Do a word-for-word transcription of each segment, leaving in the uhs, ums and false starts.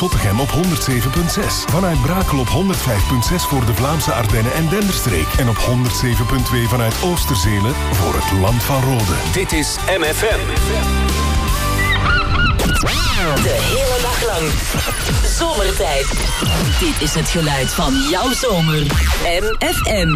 Zottegem op honderd zeven komma zes. Vanuit Brakel op honderd vijf komma zes voor de Vlaamse Ardennen en Denderstreek. En op honderd zeven komma twee vanuit Oosterzelen voor het Land van Rode. Dit is M F M. De hele dag lang. Zomertijd. Dit is het geluid van jouw zomer. M F M.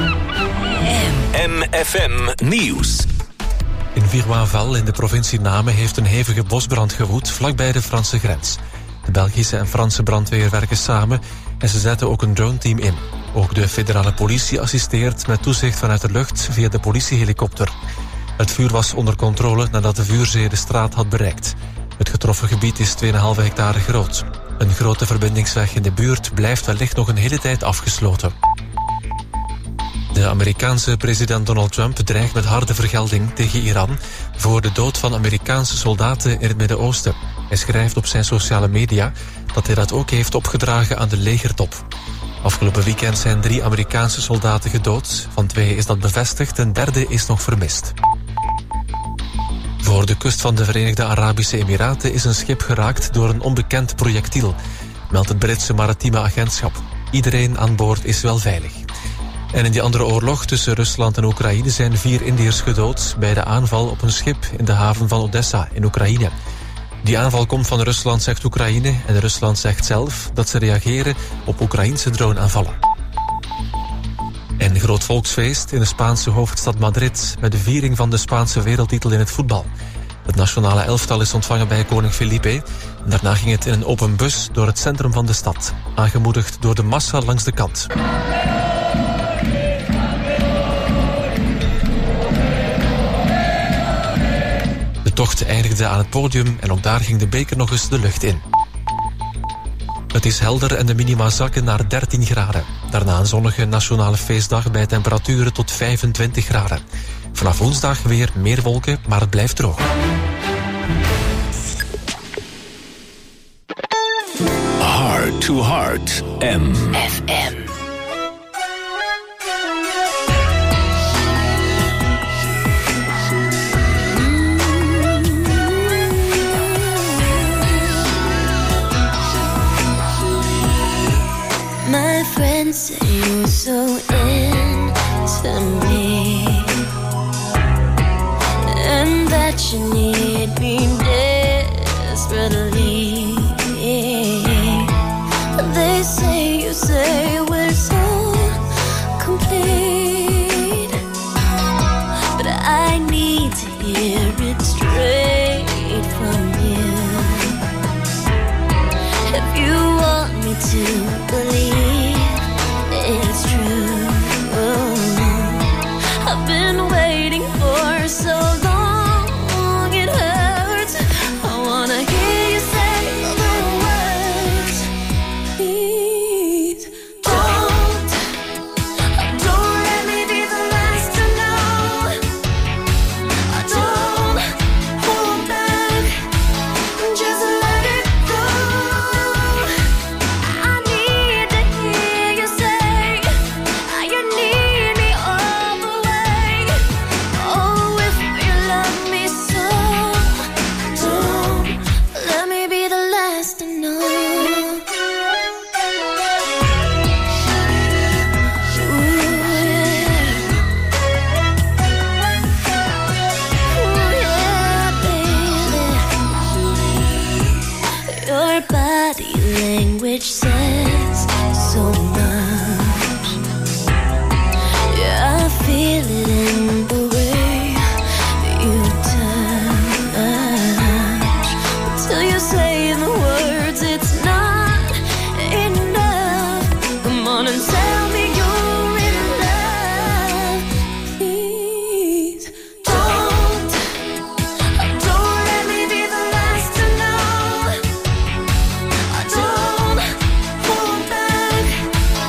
M F M Nieuws. In Virwainval in de provincie Namen heeft een hevige bosbrand gewoed vlakbij de Franse grens. De Belgische en Franse brandweer werken samen en ze zetten ook een droneteam in. Ook de federale politie assisteert met toezicht vanuit de lucht via de politiehelikopter. Het vuur was onder controle nadat de vuurzee de straat had bereikt. Het getroffen gebied is twee komma vijf hectare groot. Een grote verbindingsweg in de buurt blijft wellicht nog een hele tijd afgesloten. De Amerikaanse president Donald Trump dreigt met harde vergelding tegen Iran voor de dood van Amerikaanse soldaten in het Midden-Oosten. Hij schrijft op zijn sociale media dat hij dat ook heeft opgedragen aan de legertop. Afgelopen weekend zijn drie Amerikaanse soldaten gedood. Van twee is dat bevestigd, een derde is nog vermist. Voor de kust van de Verenigde Arabische Emiraten is een schip geraakt door een onbekend projectiel, meldt het Britse maritieme agentschap. Iedereen aan boord is wel veilig. En in die andere oorlog tussen Rusland en Oekraïne zijn vier Indiërs gedood bij de aanval op een schip in de haven van Odessa in Oekraïne. Die aanval komt van Rusland, zegt Oekraïne, en Rusland zegt zelf dat ze reageren op Oekraïnse droneaanvallen. En groot volksfeest in de Spaanse hoofdstad Madrid met de viering van de Spaanse wereldtitel in het voetbal. Het nationale elftal is ontvangen bij koning Felipe. En daarna ging het in een open bus door het centrum van de stad, aangemoedigd door de massa langs de kant. De tocht eindigde aan het podium en ook daar ging de beker nog eens de lucht in. Het is helder en de minima zakken naar dertien graden. Daarna een zonnige nationale feestdag bij temperaturen tot vijfentwintig graden. Vanaf woensdag weer meer wolken, maar het blijft droog. Heart to Heart. M F M. My friends say you're so into me, and that you need me desperately. They say you say we're so complete, but I need to hear it straight from you. If you want me to believe it's true, I've been waiting for so long, it hurts. I wanna hear you say the words. Please don't, don't let me be the last to know. Don't hold back, just let it go. I need to hear you say you need me all the way. Oh, if you love me so, don't let me be the last to know. Ooh, yeah. Ooh, yeah, baby. Your body language says so much. Yeah, I feel it in the way that you touch. Till you say the words, it's not enough. Come on and tell me you're in love. Please don't, don't let me be the last to know. Don't hold back,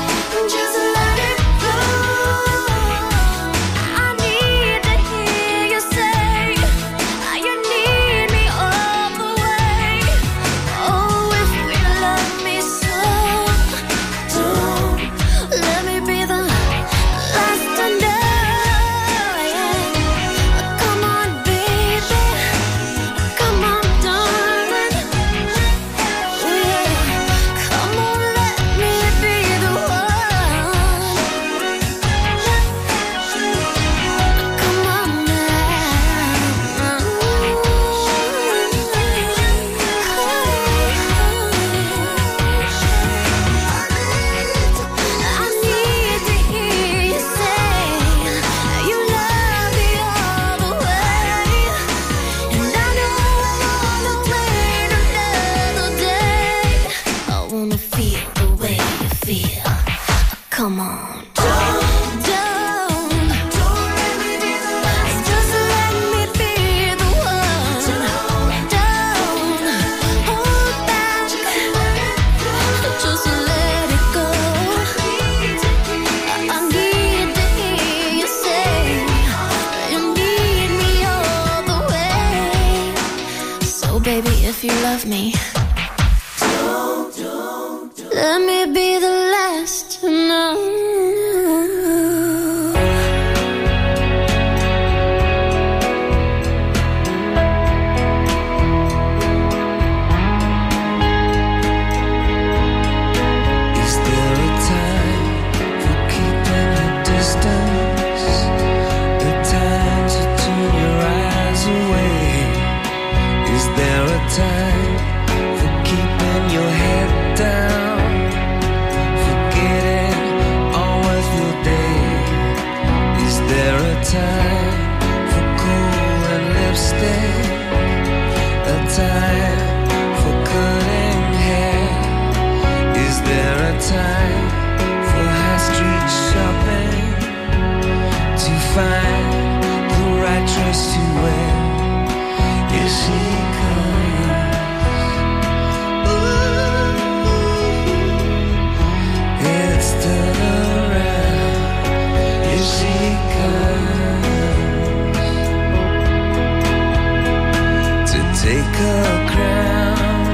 Come on. Don't, don't, don't let me be the last. Just let me be the one. Don't hold back. Just let it go. I need to hear you say you need me all the way. So baby, if you love me, don't, don't, don't. Let me be the last to know. Is there a time for keeping your distance? A time to turn your eyes away? Is there a time for keeping your head down? Forgetting all worth your day? Is there a time for cool and lipstick? A time for cutting hair? Is there a time for high street shopping? To find the right dress to wear? Is she comes? Ooh, it's turn around. Is she comes to take her crown?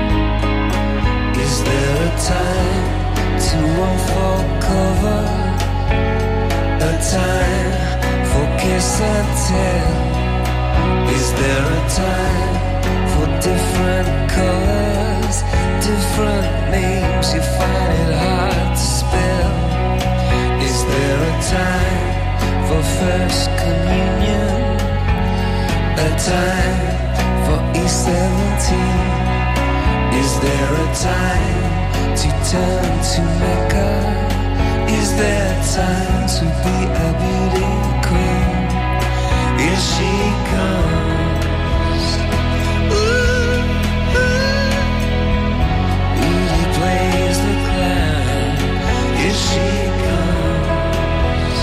Is there a time to unfold cover? A time for kiss and tell? Is there a time for different colors, different names? You find it hard to spell. Is there a time for first communion? A time for E seventeen? Is there a time to turn to Mecca? Is there time to be a beauty queen? Here she comes. Ooh, ooh. He plays the clown. Here she comes.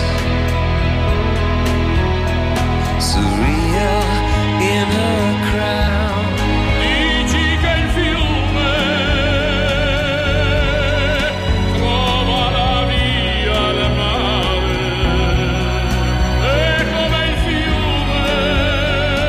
Surreal in her crown. Dici che il fiume trova la via al mare, e come il fiume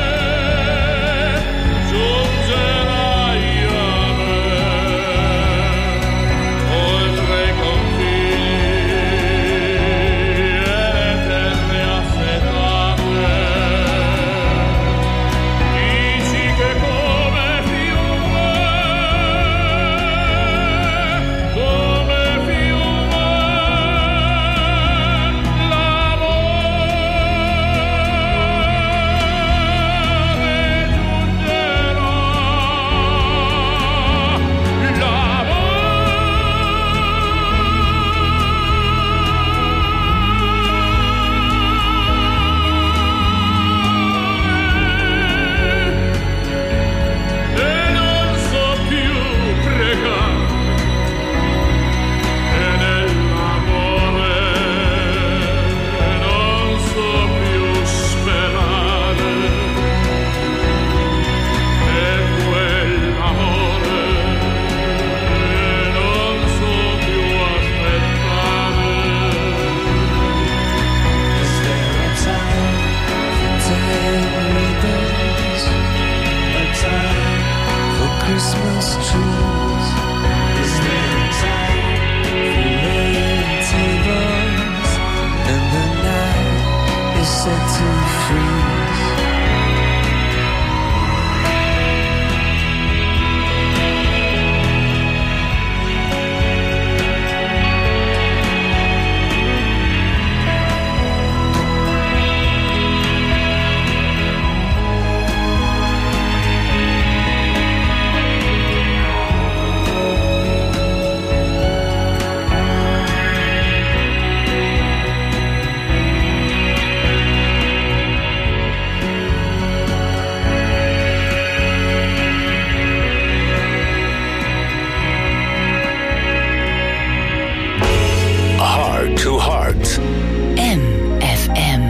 Heart. M F M.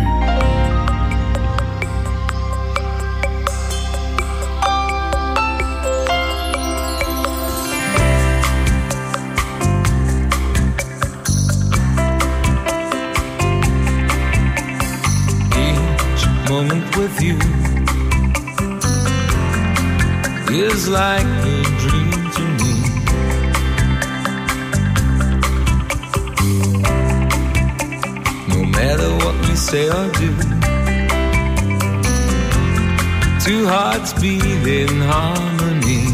Moment with you is like a dream to me. No matter what we say or do, two hearts beat in harmony.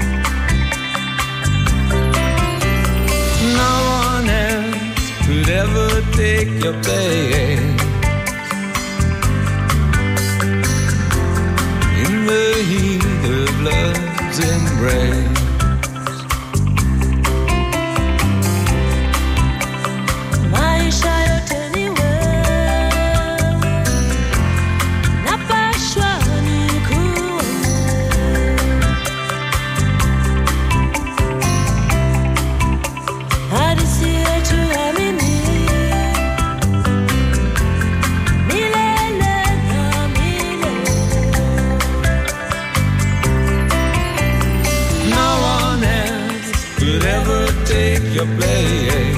No one else could ever take your place. The heat of love's embrace. My child anywhere n'a pas choix ni courage. A décidé de aimer. Ever take your place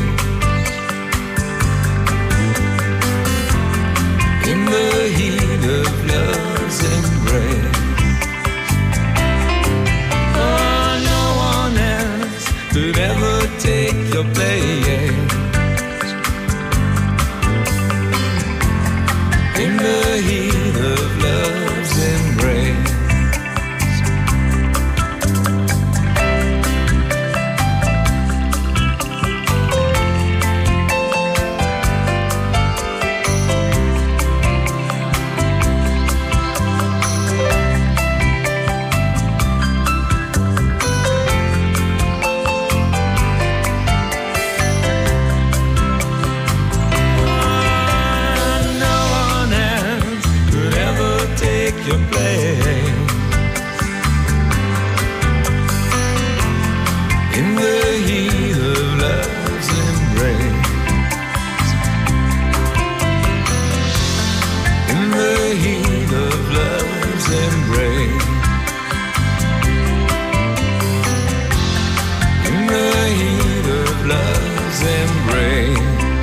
in the heat of love's embrace. Oh, no one else could ever take your place in the heat of love's embrace. Your place in the heat of love's embrace. In the heat of love's embrace. In the heat of love's embrace.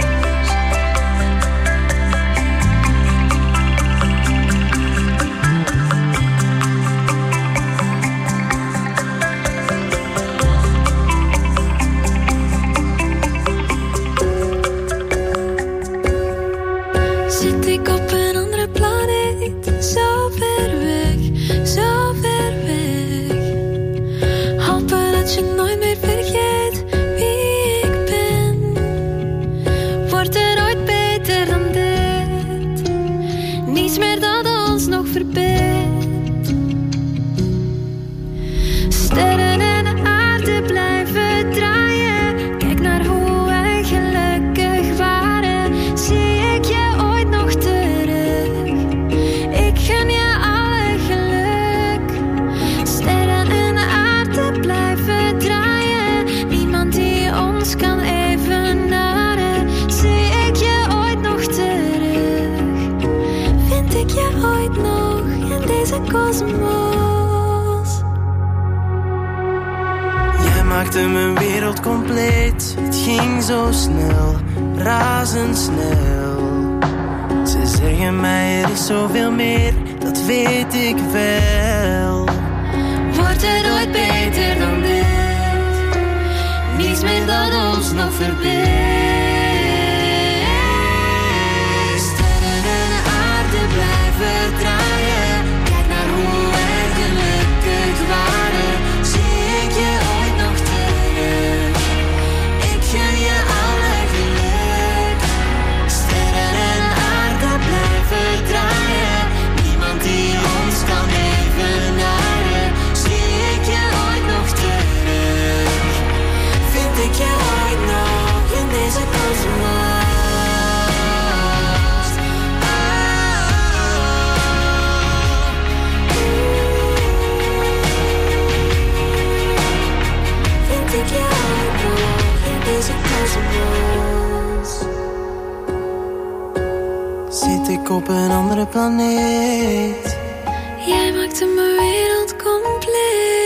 Mijn wereld compleet, het ging zo snel, razendsnel. Ze zeggen mij er is zoveel meer, dat weet ik wel. Wordt het ooit beter dan dit? Niets meer dat ons nog verbindt. Sterren en aarde blijven draaien. Kijk naar hoe wij gelukkig waren. Zie ik je ooit nog terug? Ik gun je alle geluk. Sterren en aarde blijven draaien. Niemand die ons kan evenaren. Zie ik je ooit nog terug? Vind ik je ooit nog in deze kosmos? Vind ik je ooit nog in deze kosmos? ik op een andere planeet. Jij maakte mijn wereld compleet.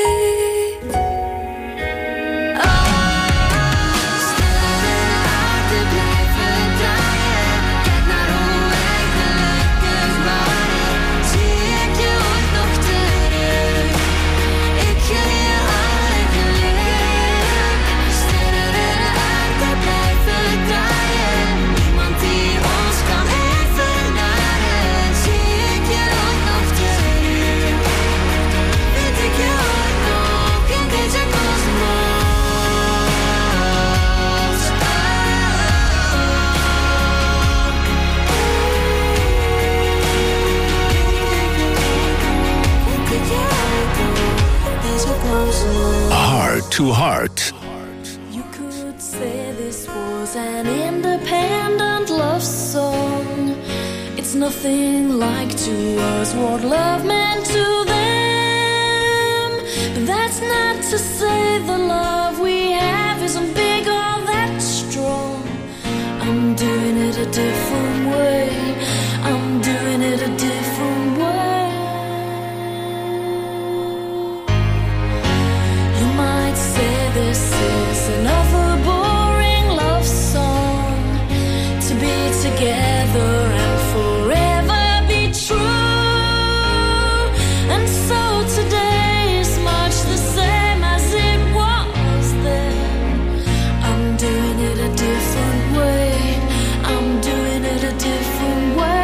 Heart to Heart. You could say this was an independent love song. It's nothing like to us what love meant to them. But that's not to say the love we have isn't big or that strong. I'm doing it a different way. I'm doing it a different way. This is another boring love song. To be together and forever be true. And so today is much the same as it was then. I'm doing it a different way. I'm doing it a different way.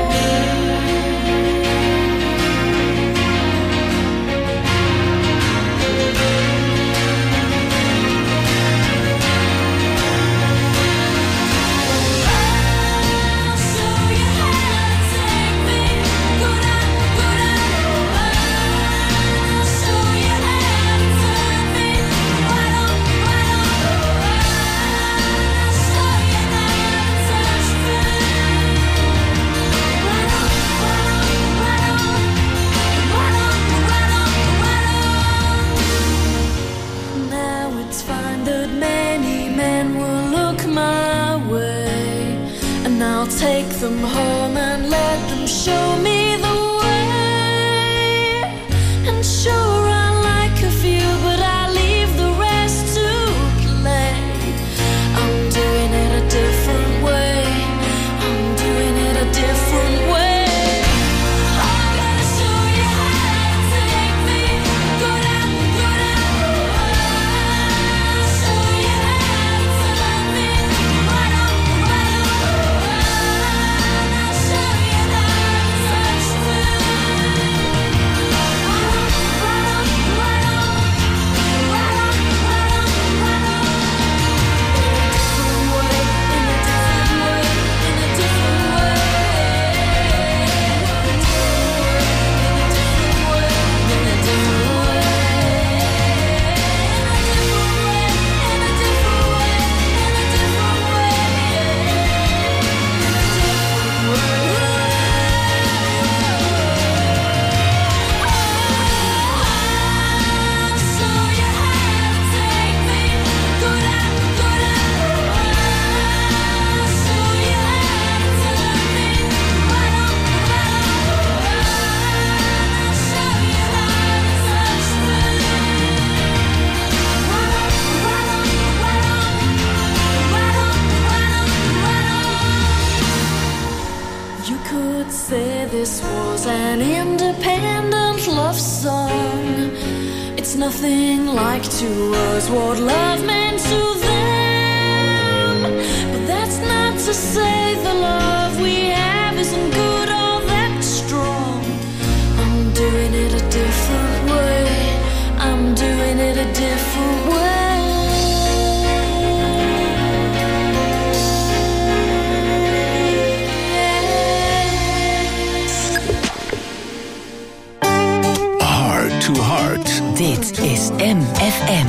Take them home and let them show me the way. And sure I like a few, but I leave the rest to play. I'm doing it a different way. I'm doing it a different way. I'm gonna show you how to take me. Go down, go down. I'll show you how to love me. Right on, right on. This was an independent love song. It's nothing like to us what love meant to them. But that's not to say the love we have isn't good or that strong. I'm doing it a different way. I'm doing it a different way. To Heart. Dit is M F M.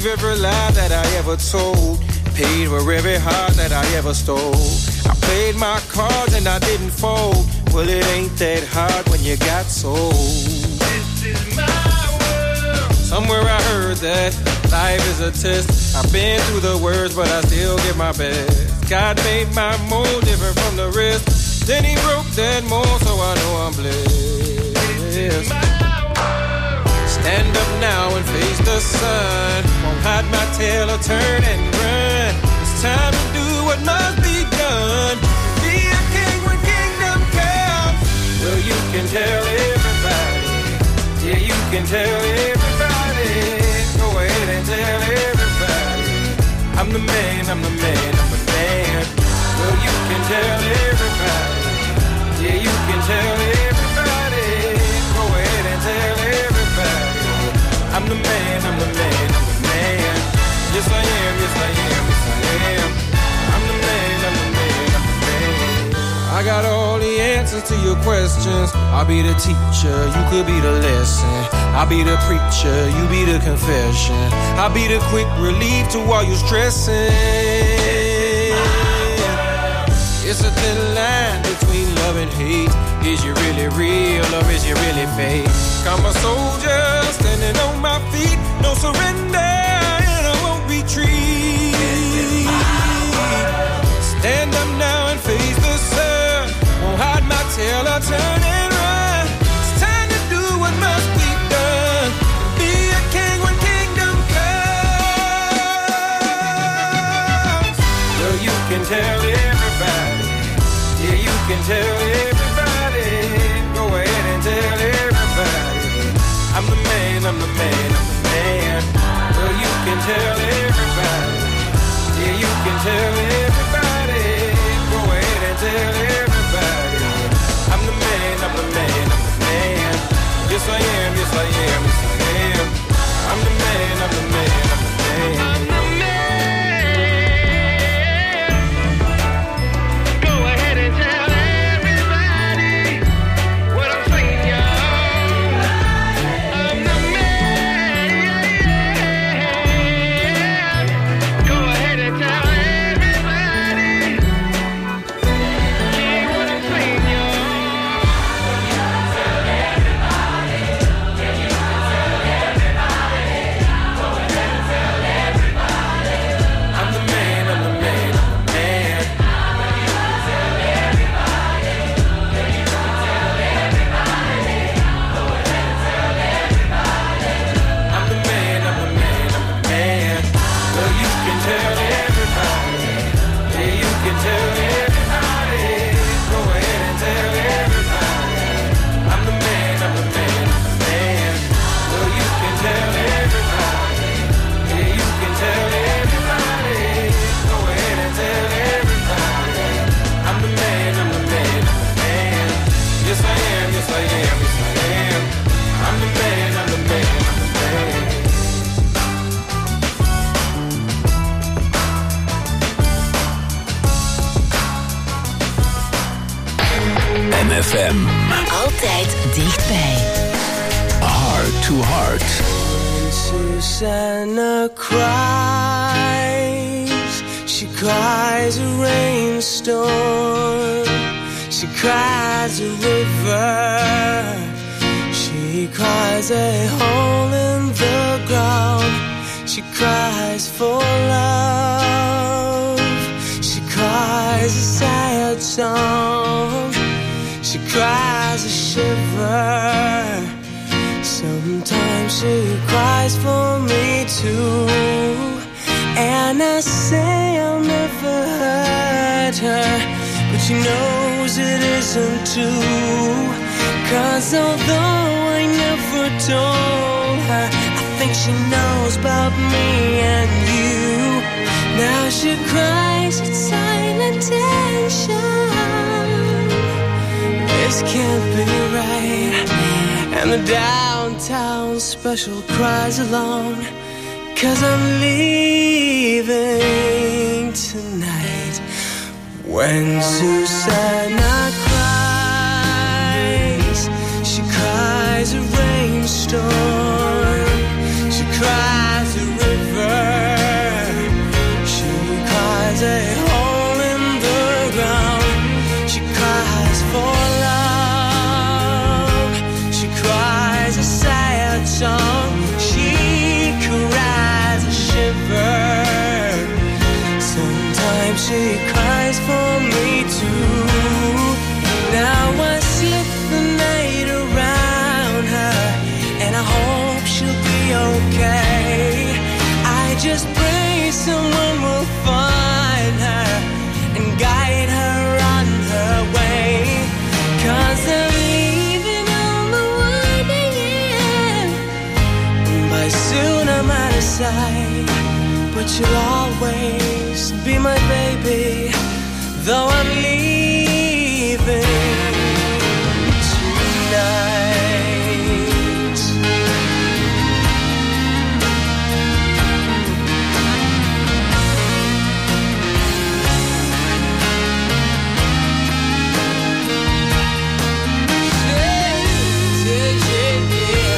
believe every lie that I ever told. Paid for every heart that I ever stole. I played my cards and I didn't fold. Well, it ain't that hard when you got sold. This is my world. Somewhere I heard that life is a test. I've been through the worst, but I still give my best. God made my mold different from the rest. Then he broke that mold, so I know I'm blessed. This is my stand up now and face the sun. Won't hide my tail or turn and run. It's time to do what must be done. Be a king when kingdom comes. Well, you can tell everybody. Yeah, you can tell everybody. Go ahead and tell everybody. I'm the man, I'm the man, I'm the man. Well, you can tell everybody. Yeah, you can tell everybody. Go ahead and tell everybody. I'm the man, I'm the man, I'm the man. Yes I am, yes I am, yes I am. I'm the man, I'm the man, I'm the man. I got all the answers to your questions. I'll be the teacher, you could be the lesson. I'll be the preacher, you be the confession. I'll be the quick relief to all you stressing. It's a thin line between love and hate. Is you really real or is you really fake? I'm a soldier standing on my feet. No surrender and I won't retreat. Stand up now and face the sun. Won't hide my tail or turn and run. It's time to do what must be done. Be a king when kingdom comes. Well, you can tell everybody. Yeah, you can tell everybody. Go ahead and tell everybody. I'm the man, I'm the man, I'm the man. Well, you can tell everybody. Yeah, you can tell everybody. Go ahead and tell everybody. I'm the man, I'm the man, I'm the man. Yes I am, yes I am, yes I am. I'm the man, I'm the man, I'm the man. I'm the man. Go ahead and tell everybody what I'm saying, y'all. I'm the man. Go ahead and tell everybody. Yeah, what I'm saying, y'all. I'm the man, I'm the man, I'm the man. I'm the man, I'm the man, I'm the man. Well, you can tell everybody. Yeah, you can tell everybody. Go ahead and tell everybody. I'm the man, I'm the man, I'm the man. Well, you can tell everybody. Yeah, you can tell everybody. Go ahead and tell everybody. I'm the man, I'm the man, I'm the man. Yes I am, yes I am, yes I am. I'm the man, I'm the man, I'm the man. M F M. Altijd dichtbij. Heart to Heart. Susanna cries, she cries a rainstorm, she cries a river, she cries a hole in the ground, she cries for love, she cries a sad song, she cries a shiver. Sometimes she cries for me too, and I say I'll never hurt her, but she knows it isn't true. Cause although I never told her, I think she knows about me and you. Now she cries in silent tension. This can't be right. And the downtown special cries along, cause I'm leaving tonight. When Susanna cries, she cries a rainstorm, she cries a river, and she cries for me too. Now I slip the night around her, and I hope she'll be okay. I just pray someone will find her and guide her on her way. 'Cause I'm leaving on the one a.m. By soon I'm out of sight, but you'll always be my baby, though I'm leaving tonight. Yeah, yeah, yeah.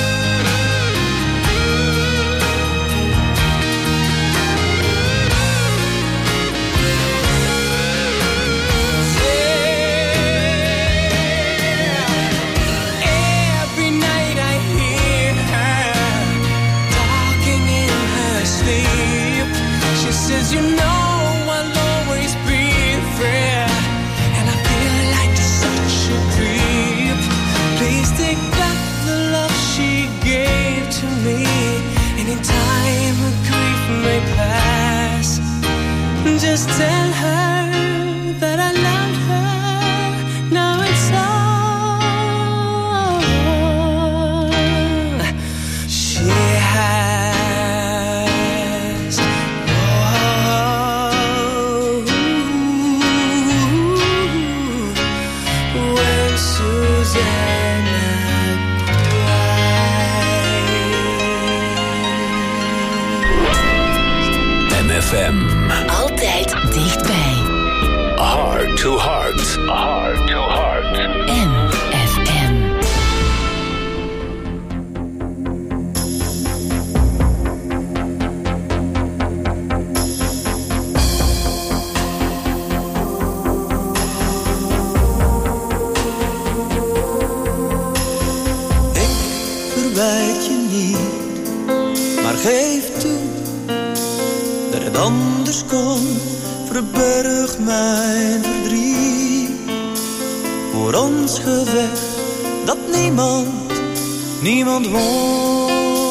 Every night I hear her talking in her sleep. She says, you know I'll always be there, and I feel like such a creep. Please take back the love she gave to me, and in time her grief may pass. Just tell her that I loved her. Now it's all she has. Oh, when Susanna cries. M F M. Altijd dichtbij. Heart to heart. Heart to heart. M F M. Ik verwijt je niet, maar geef toe dat het anders kon. Verberg mijn verdriet voor ons gevecht dat niemand, niemand won.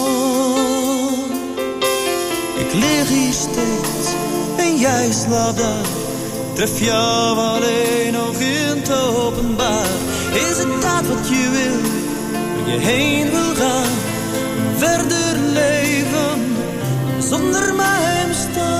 Ik lig hier steeds en jij slaapt daar. Tref jou alleen nog in het openbaar. Is het dat wat je wil, waar je heen wil gaan? Verder leven zonder mij bestaan.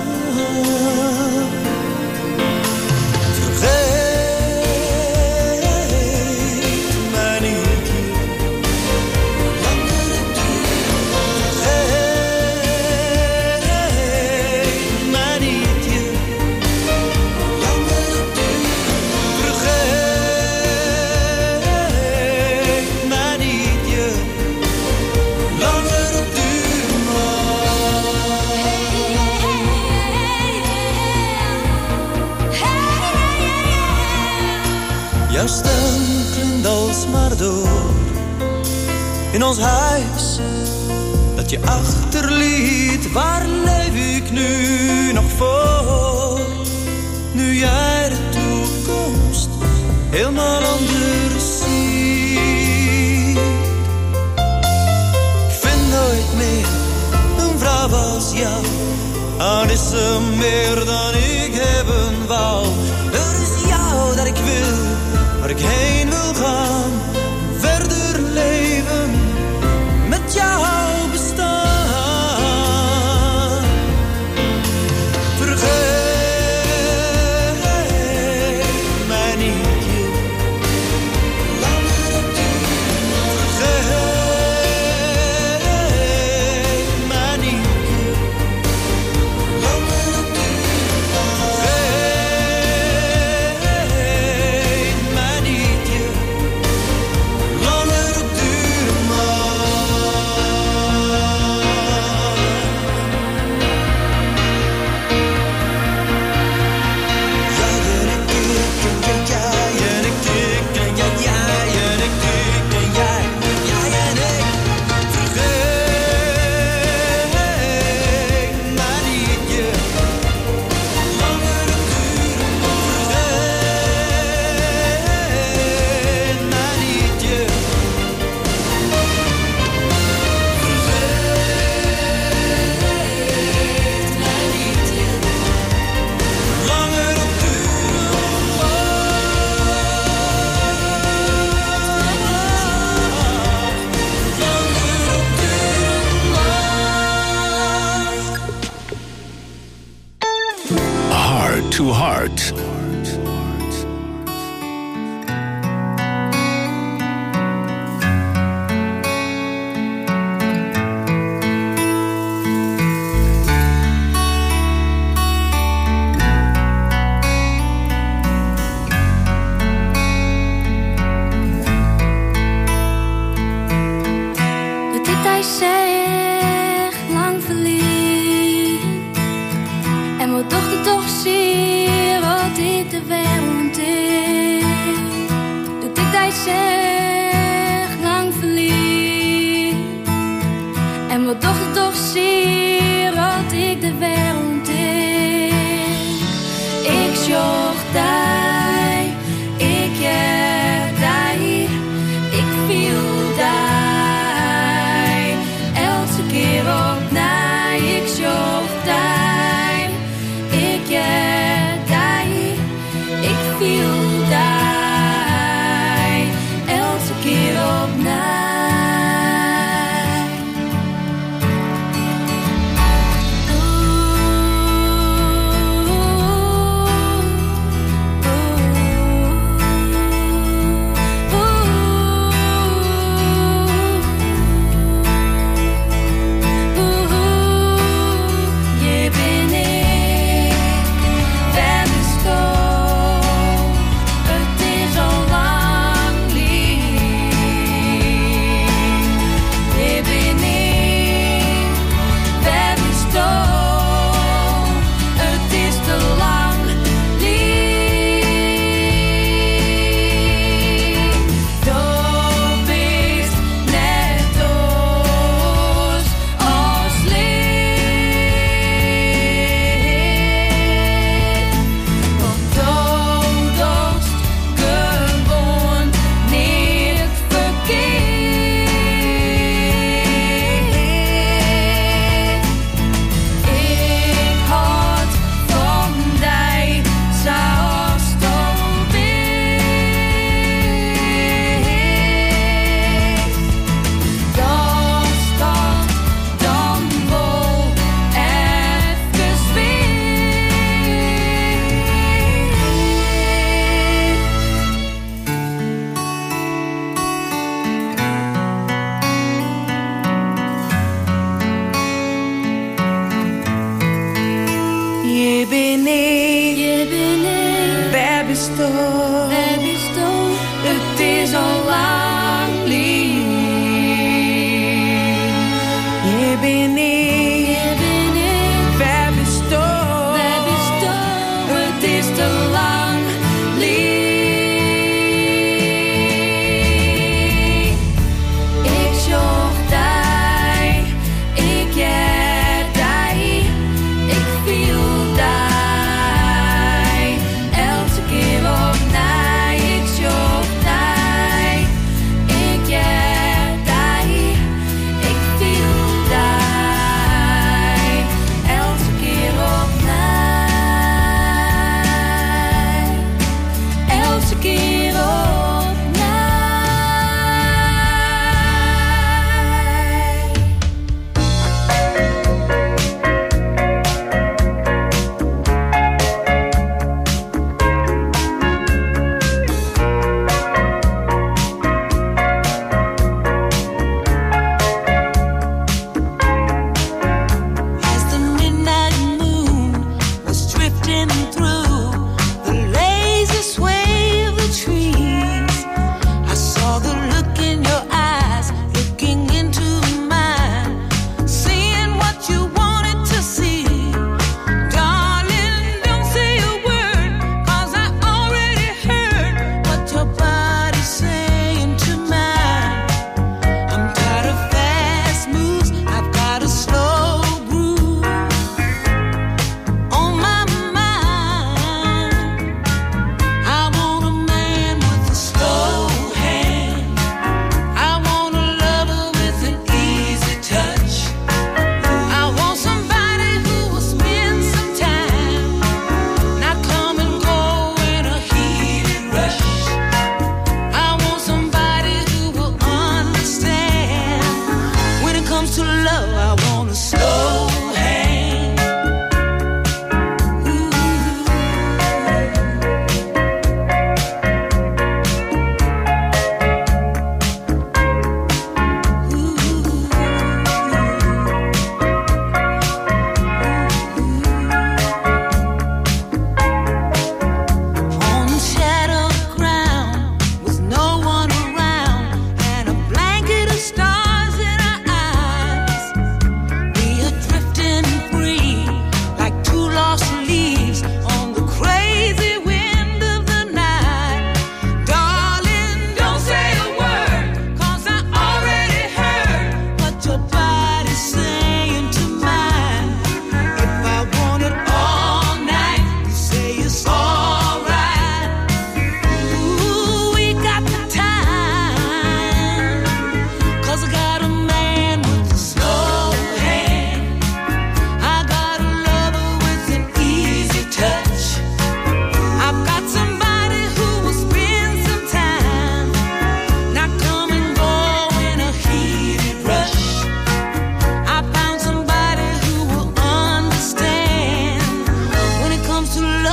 Jouw stem klinkt alsmaar door in ons huis dat je achterliet. Waar leef ik nu nog voor? Nu jij de toekomst helemaal anders ziet. Ik vind nooit meer een vrouw als jou. Al is ze meer dan ik hebben wou. Er is jou dat ik wil, waar ik heen wil gaan, verder leven met jou bestaan. Vergeet mij niet, je. Vergeet mij niet, je. Vergeet mij niet, je. Heart to Heart.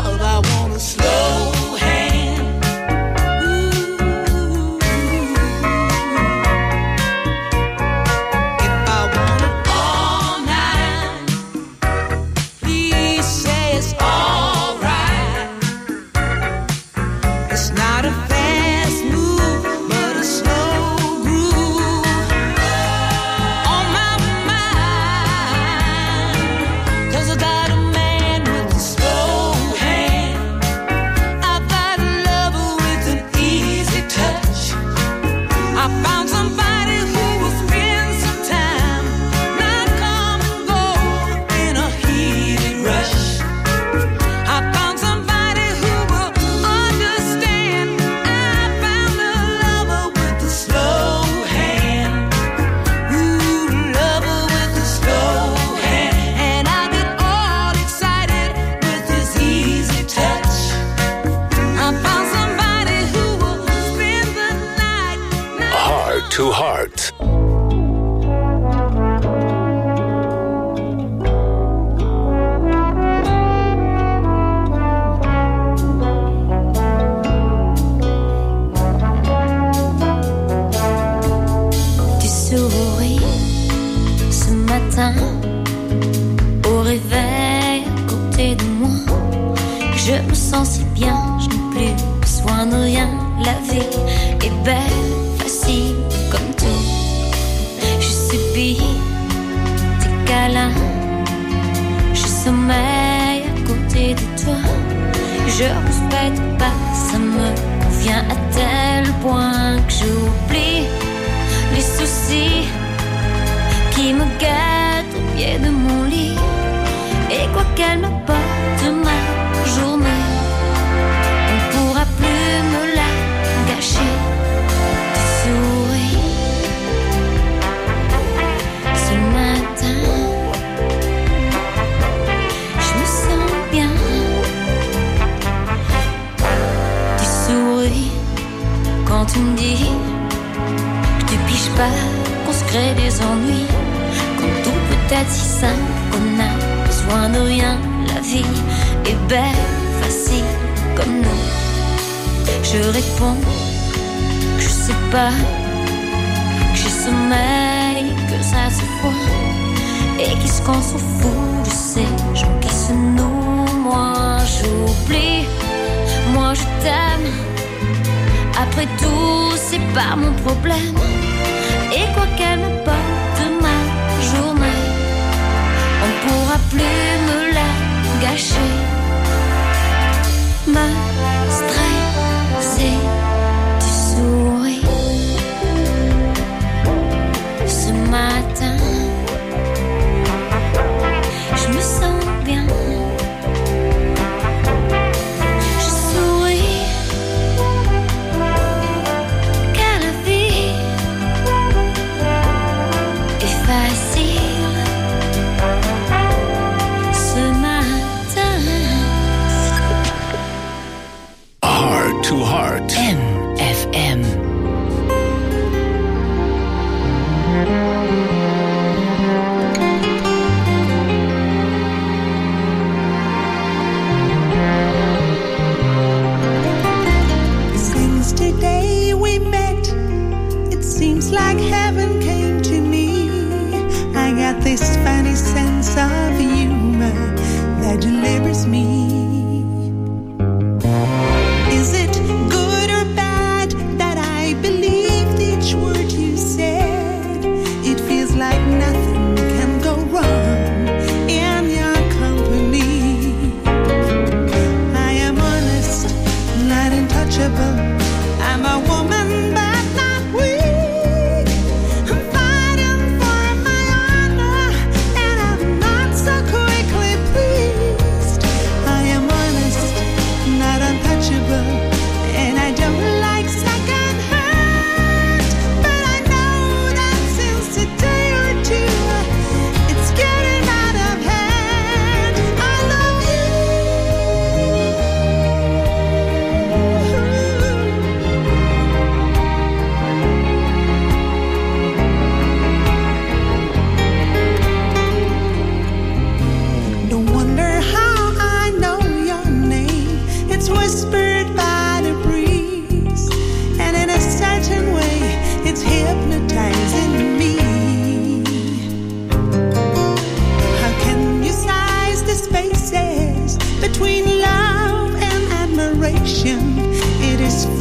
love, I want a slow hand. Ooh. If I want it all night, please say it's all right. It's not a fast move, but a slow groove on my mind. 'Cause I got a man with a slow hand. I got a lover with an easy touch. I found somebody who will spend some time, not come and go in a heated rush. I found somebody who will understand. I found a lover with a slow hand. Ooh, lover with a slow hand. And I get all excited with his easy touch. I found somebody who will spend the night. Heart to Heart. Tu souris ce matin au réveil à côté de moi. Je me sens si bien, je n'ai plus besoin de rien. La vie est belle, facile comme tout. Je subis tes câlins, je sommeille à côté de toi. Je respecte pas, ça me convient à tel point que j'oublie les soucis qui me gâtent au pied de mon lit. Et quoi qu'elle m'apporte ma journée, on pourra plus me la gâcher. Tu souris ce matin, je me sens bien. Tu souris quand tu me dis que tu piges pas, qu'on se crée des ennuis, quand tout peut être si simple qu'on a besoin de rien. La vie est belle, facile comme nous. Je réponds que je sais pas, que j'ai sommeil, que ça se voit. Et qu'est-ce qu'on s'en fout de ces gens qui se nouent. Moi j'oublie, moi je t'aime. Après tout, c'est pas mon problème. Et quoi qu'elle me porte ma journée, on pourra plus me la gâcher. Me stresser, tu souris ce matin, je me sens bien. Je souris car la vie est facile ce matin.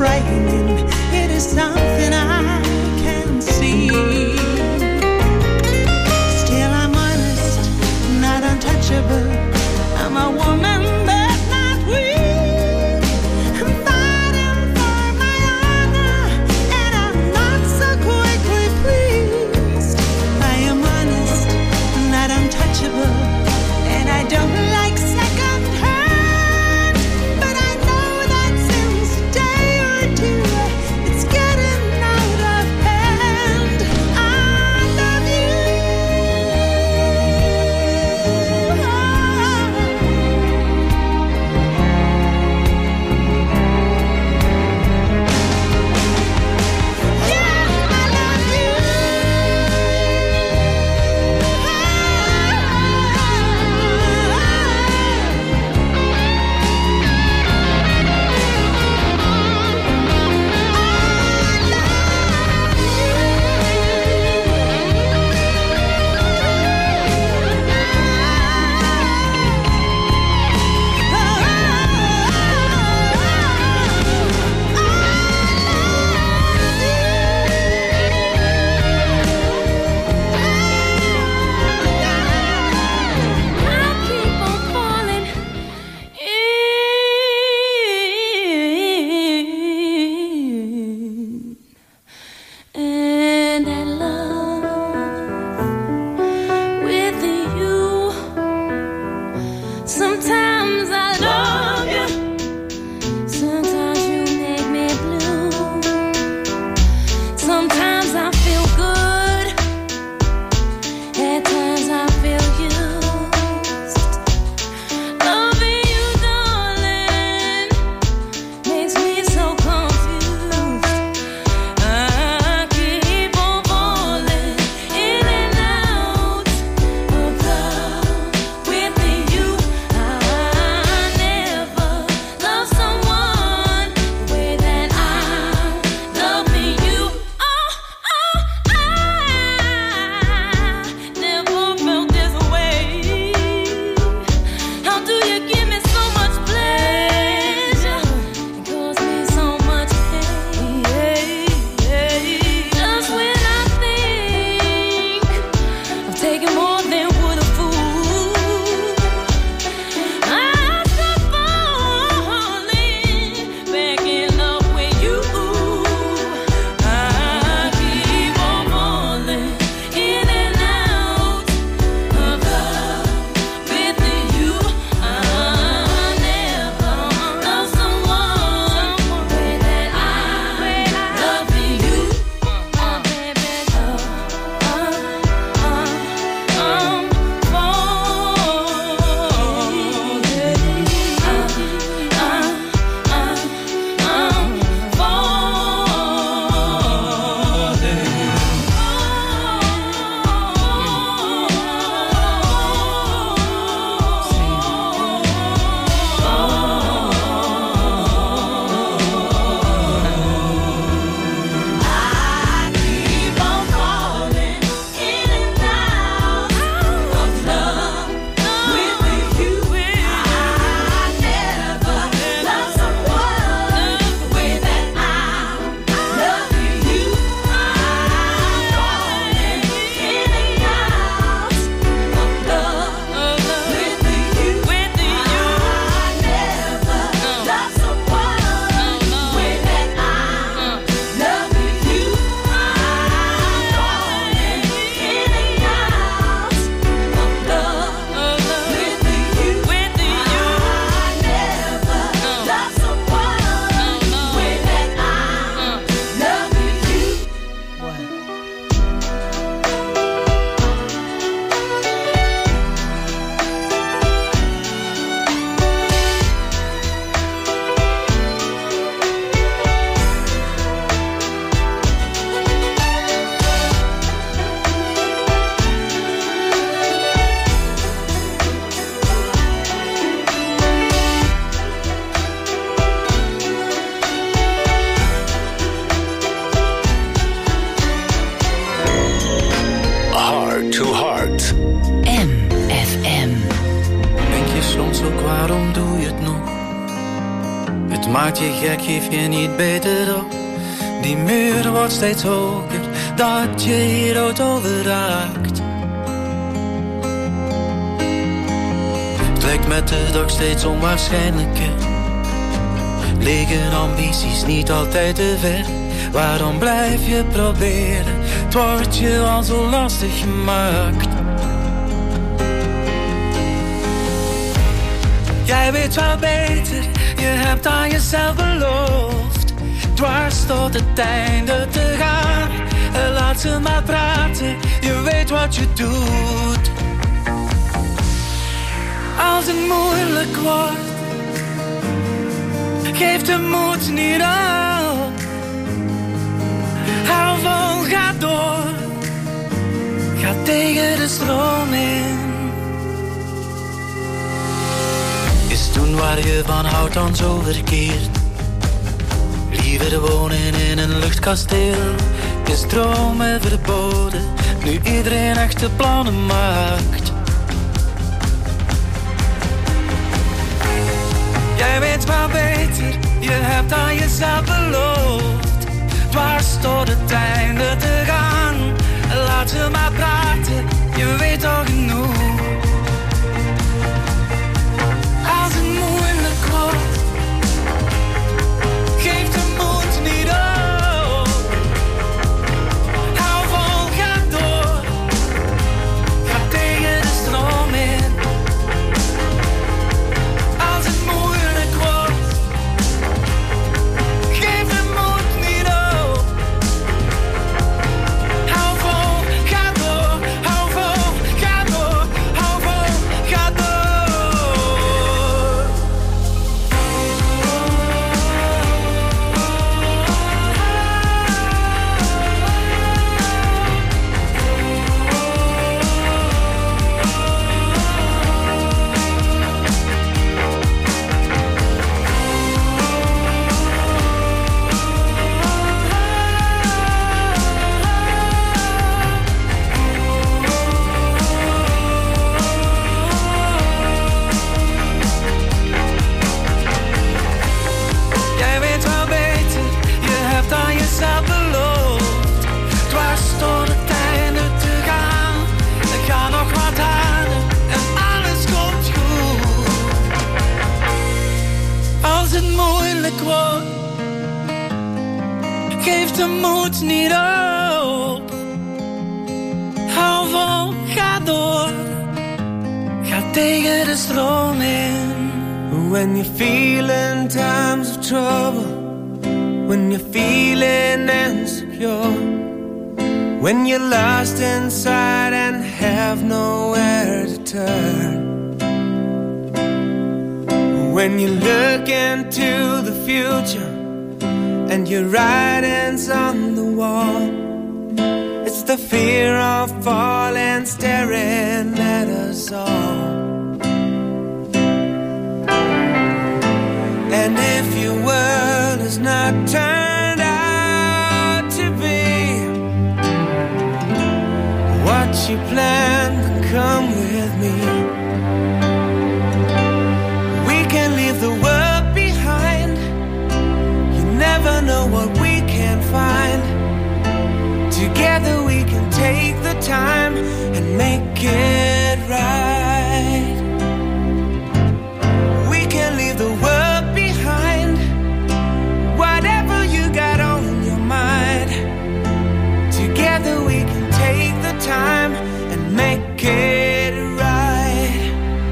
frightening. It is something I can't see. Still I'm honest, not untouchable. I'm a woman but not weak. I'm fighting for my honor, and I'm not so quickly pleased. I am honest, not untouchable, and I don't like second hand. But I know that since day or two, it's getting Het maakt je gek, geef je niet beter op. Die muur wordt steeds hoger, dat je hier ooit over raakt. Het lijkt met de dag steeds onwaarschijnlijker. Liggen ambities niet altijd te ver? Waarom blijf je proberen? Het wordt je al zo lastig gemaakt. Jij weet wel beter, je hebt aan jezelf beloofd dwars tot het einde te gaan. Laat ze maar praten, je weet wat je doet. Als het moeilijk wordt, geef de moed niet op. Hou vol, ga door, ga tegen de stroom in. Is toen waar je van houdt dan zo verkeerd? Liever wonen in een luchtkasteel. Is dromen verboden, nu iedereen echte plannen maakt. Jij weet wel beter, je hebt aan jezelf beloofd dwars tot het einde te gaan. Laat ze maar praten, je weet al genoeg. Als het moeilijk wordt, geef de moed niet op. Hou vol, ga door, ga tegen de stroom in. Als het moeilijk wordt, geef de moed niet op. Hou vol, ga door, hou vol, ga door, hou vol, ga door. Jij weet wel beter, je hebt aan jezelf beloofd dwars tot het einde te gaan. Ga nog wat harder en alles komt goed. Als het moeilijk wordt, geef de moed niet op. Hou vol, ga door, ga tegen de stroom in. When you're feeling times of trouble, when you're feeling insecure, when you're lost inside and have nowhere to turn, when you look into the future and your writing's on the wall, it's the fear of falling staring at us all. And if your world is not turned out to be what you planned, then come with me. We can leave the world behind. You never know what we can find. Together we can take the time and make it right. We can leave the world behind. Whatever you got on your mind, together we can take the time and make it right.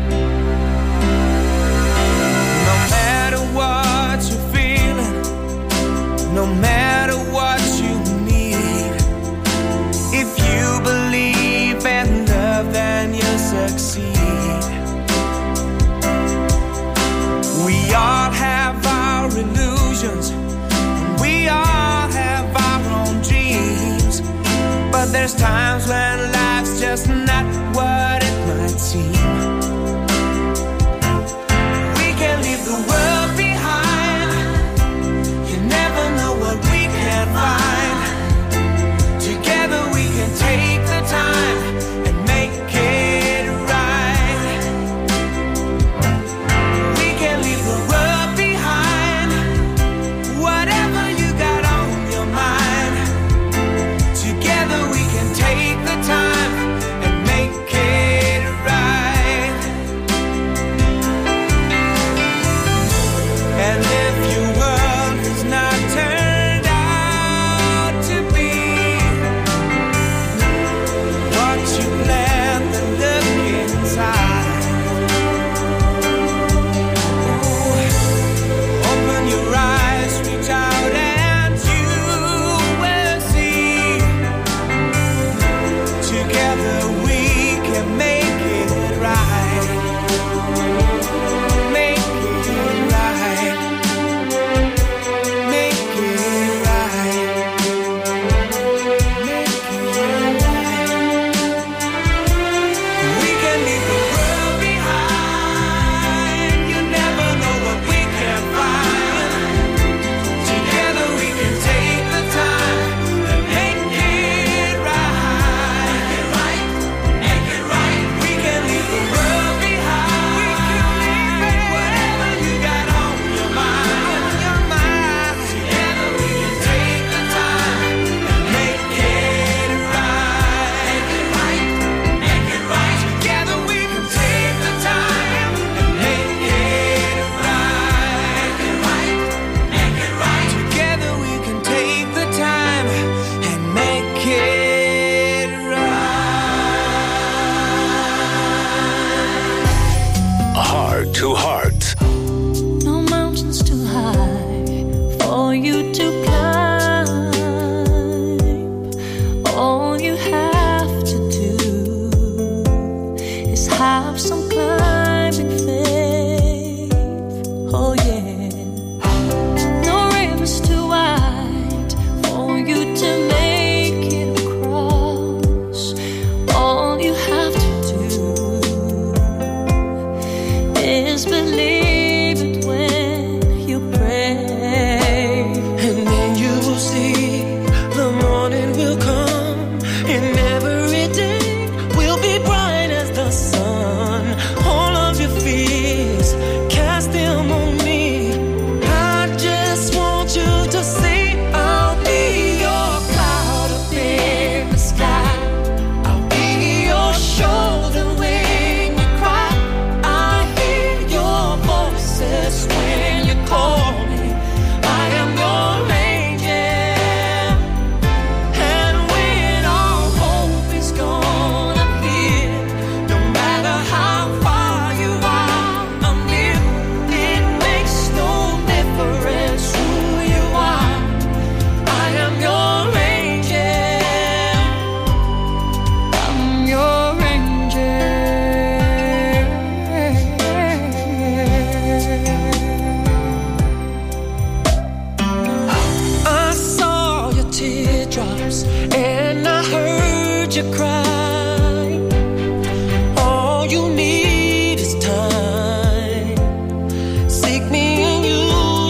No matter what you're feeling, no matter what you need, if you believe in love, then you'll succeed. We all have our illusions, we all have our own dreams, but there's times when life's just not what it might seem. We can leave the world behind. You never know what we can find. Together we can take the time and make it right. We can leave the world behind.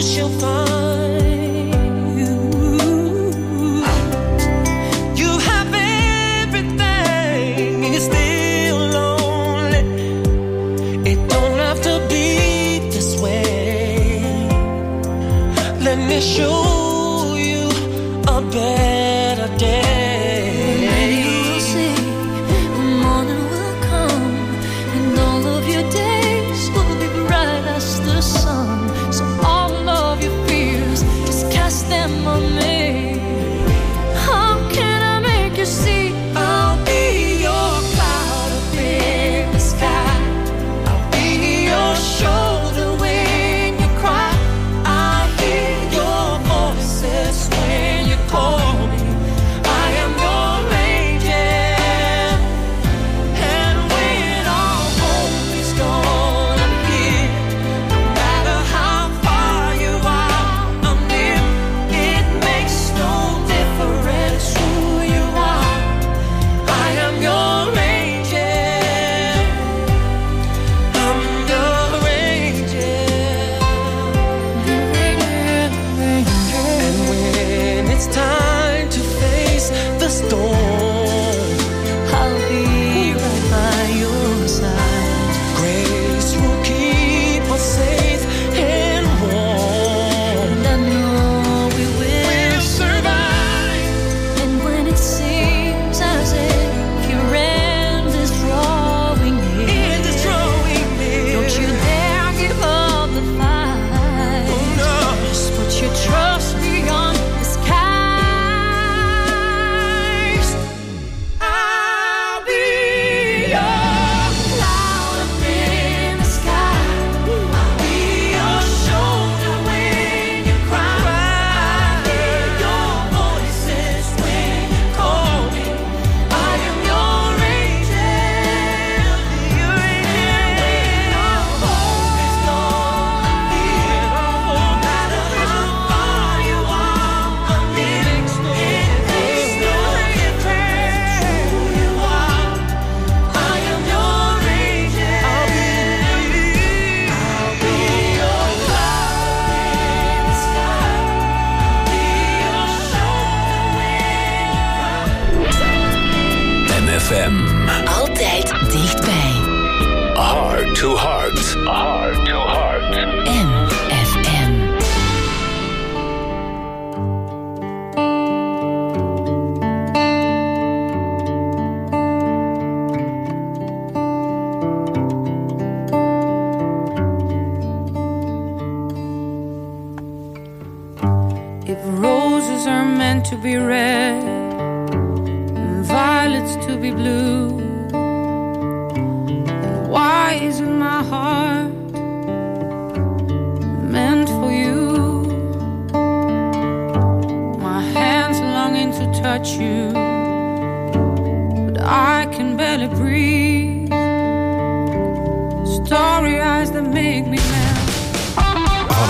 she'll find you. You have everything, you're still lonely. It don't have to be this way. Let me show you a better day. Them on me. How can I make you see? I'll be your cloud up in the sky. I'll be your shoulder when you cry. I hear your voices when you call me. I am your angel. And when all hope is gone, I'm here. No matter how far you are, I'm near. It makes no difference who you are. I am your angel. I'm your angel. And when it's time to face the storm, I'll be right by your side. grace will keep us safe and warm. And I know we will We'll survive. And when it seems as if your end is drawing near, It is drawing near. don't you dare give up the fight. Oh, no. Just put your trust beyond the skies. I'll be your cloud up in the sky. I'll be your shoulder when you cry. I hear your voices when you call me. I am your angel. Your angel. When all hope is gone, I'm here. No matter how far you are, I'm near. It makes no difference who you are. I am your angel. I'll be your cloud in the sky. Be your shoulder when you cry. N F M. Altijd dichtbij. Heart to heart. Heart to heart. N F M. If roses are meant to be red and violets to be blue, then why isn't my heart meant for you? My hands longing to touch you, but I can barely breathe.